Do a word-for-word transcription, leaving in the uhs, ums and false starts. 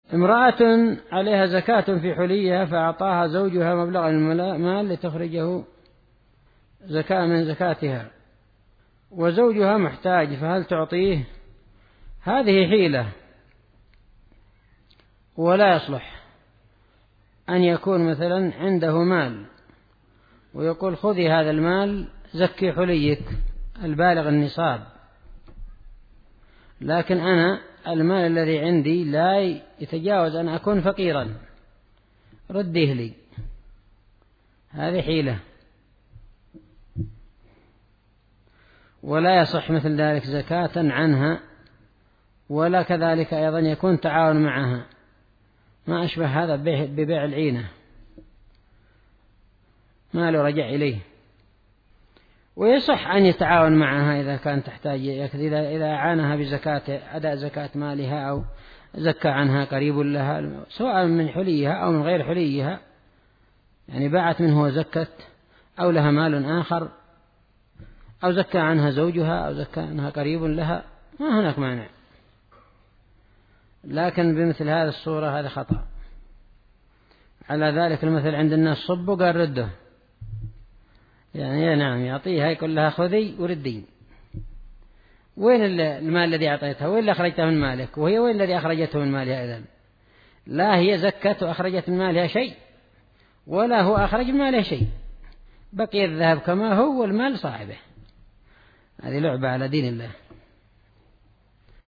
امرأة عليها زكاة في حليها فأعطاها زوجها مبلغ المال لتخرجه زكاة من زكاتها، وزوجها محتاج، فهل تعطيه؟ هذه حيلة، ولا يصلح أن يكون مثلا عنده مال ويقول خذي هذا المال زكي حليك البالغ النصاب، لكن أنا المال الذي عندي لا يتجاوز أن أكون فقيرا رديه لي، هذه حيلة، ولا يصح مثل ذلك زكاة عنها، ولا كذلك أيضا يكون تعاون معها، ما أشبه هذا ببيع العينة، ما له رجع إليه. ويصح أن يتعاون معها إذا كان تحتاج، إذا إذا أعانها بزكاة أداء زكاة مالها أو زكى عنها قريب لها، سواء من حليها أو من غير حليها، يعني باعت منه وزكت، أو لها مال آخر، أو زكى عنها زوجها أو زكى عنها قريب لها، ما هناك مانع. لكن بمثل هذه الصورة هذا خطأ. على ذلك المثل عند الناس صبوا قال رده، يعني نعم يعطيها يقول لها خذي وردي، وين المال الذي أعطيتها؟ وين اللي أخرجتها من مالك؟ وهي وين الذي أخرجته من مالها؟ إذن لا هي زكت وأخرجت من مالها شيء، ولا هو أخرج من مالها شيء، بقي الذهب كما هو والمال صاحبه. هذه لعبة على دين الله.